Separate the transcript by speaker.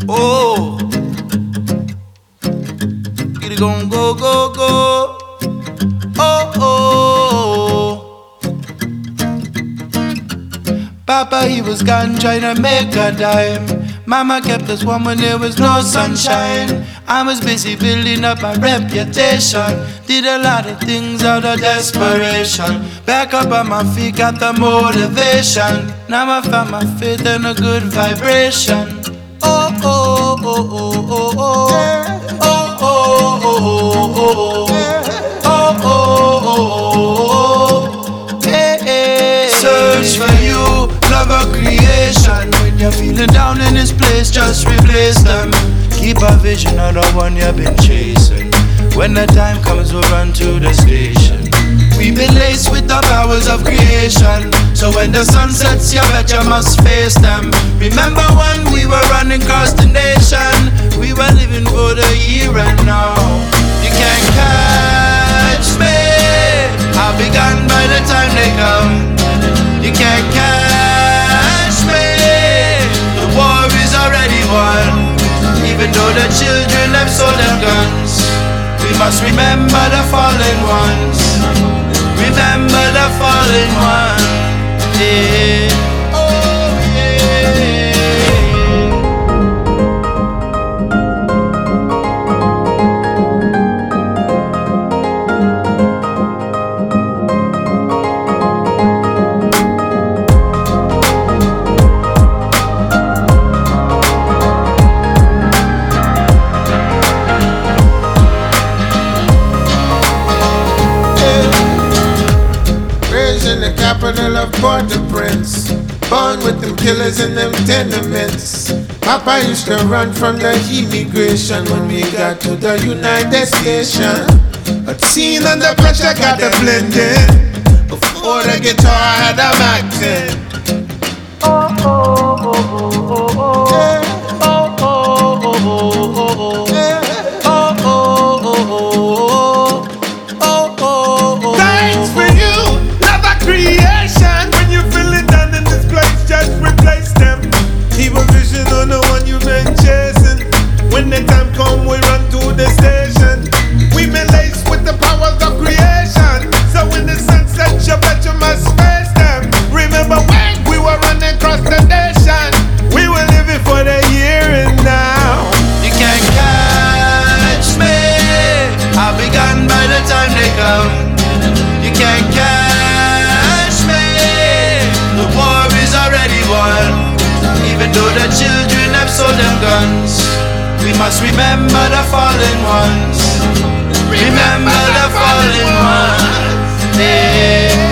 Speaker 1: Oh, get it gon' go, go, go. Oh, oh. Papa, he was gone trying to make a dime. Mama kept us warm when there was no sunshine. I was busy building up my reputation. Did a lot of things out of desperation. Back up on my feet, got the motivation. Now I found my faith and a good vibration. Oh, oh, oh, oh, oh, oh. Oh, oh, oh, oh, oh. Oh, oh, oh, oh. Hey, hey. Search for you, love of creation. When you're feeling down in this place, just replace them. Keep a vision of the one you've been chasing. When the time comes, we'll run to the station. We've been laced with the powers of creation. So when the sun sets, you bet you must face them. Remember when we were running across the nation? We were living for the here and now. You can't catch me, I'll be gone by the time they come. You can't catch me, the war is already won. Even though the children have sold their guns, we must remember the fallen ones. Remember the fallen ones. Yeah. Oh yeah.
Speaker 2: In the capital of Port-au-Prince, born with them killers in them tenements. Papa used to run from the immigration when we got to the United Station. But seeing under pressure got to blend in. Before the guitar had a accent. Oh, oh, oh, oh, oh, oh. Yeah. Oh, oh, oh, oh, oh, oh. Yeah. Oh, oh, oh, oh, oh. Oh, oh, oh. Thanks for you. Creation. When you feel it down in this place, just replace them. Keep a vision on the one you've been chasing. When the time come, we run to the station. We been laced with the powers of creation. So when the sun sets, you bet you must face them. Remember when we were running across the nation? We were living for the here and now.
Speaker 1: You can't catch me, I'll be gone by the time they come. You can't catch. The war is already won. Even though the children have sold them guns, we must remember the fallen ones. Remember the fallen ones. Yeah.